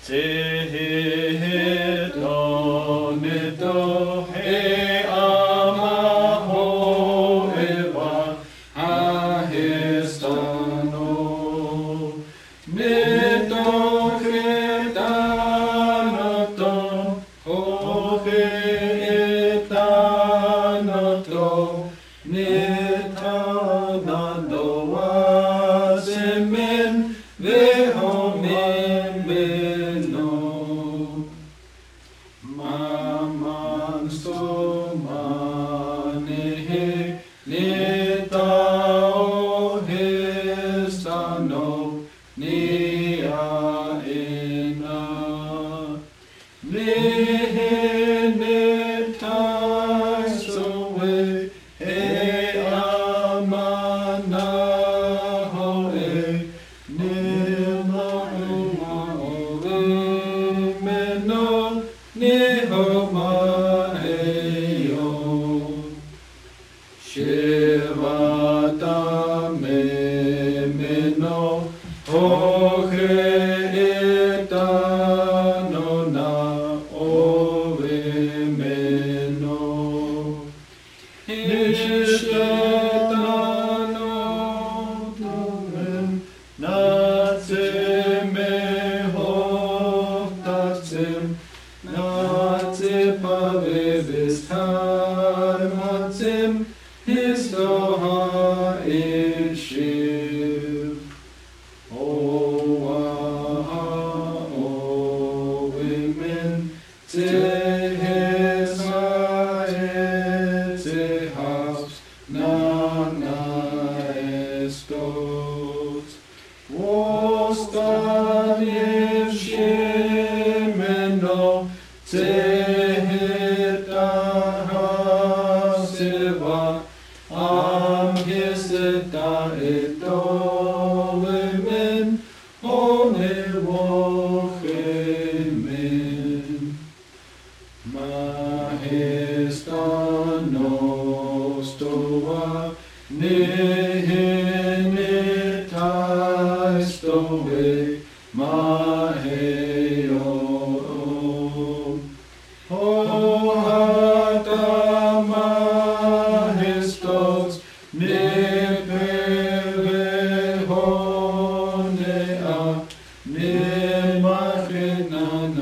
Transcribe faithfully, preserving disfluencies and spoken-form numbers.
Tehito nito he amaho eva ahistano nito ketanoto hohe etanoto nitanando wasimin vehomin beno maman somanehe nitao histano nia ena nihinita sowe he amanaho e nimahumaore meno nihomaheyo Shivata me meno hohe etano na ove meno Nishetano tumen natse me hoftatsim natse pavevistar matsim Histoha ishiv Oaha ovimin Tehesa etehas Nana estos Vostan yevshimeno Tehitahasiva Am hiseta etolemen Hone wochemen Mahistanos tova Nihinitais tove Maheo Hohatamahistos Nipelehonea Nimachinana